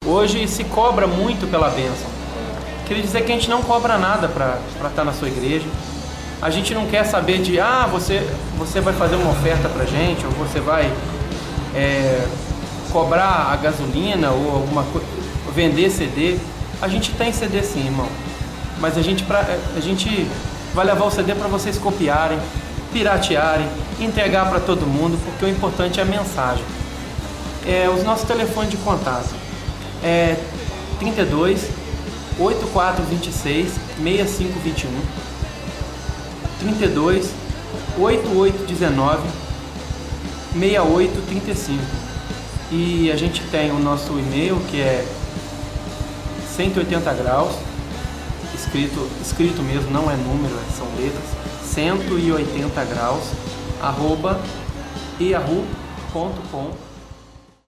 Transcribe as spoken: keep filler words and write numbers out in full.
Hoje se cobra muito pela bênção. Queria dizer que a gente não cobra nada para estar na sua igreja. A gente não quer saber de, ah, você, você vai fazer uma oferta pra gente, ou você vai é, cobrar a gasolina, ou alguma coisa, vender C D. A gente tem C D sim, irmão. Mas a gente, pra, a gente vai levar o C D para vocês copiarem, piratearem, entregar para todo mundo, porque o importante é a mensagem. É, os nossos telefones de contato é trinta e dois, oitenta e quatro vinte e seis, sessenta e cinco vinte e um, trinta e dois, oitenta e oito dezenove, sessenta e oito trinta e cinco. E a gente tem o nosso e-mail, que é cento e oitenta graus, escrito, escrito mesmo, não é número, são letras, cento e oitenta graus, arroba yahoo ponto com.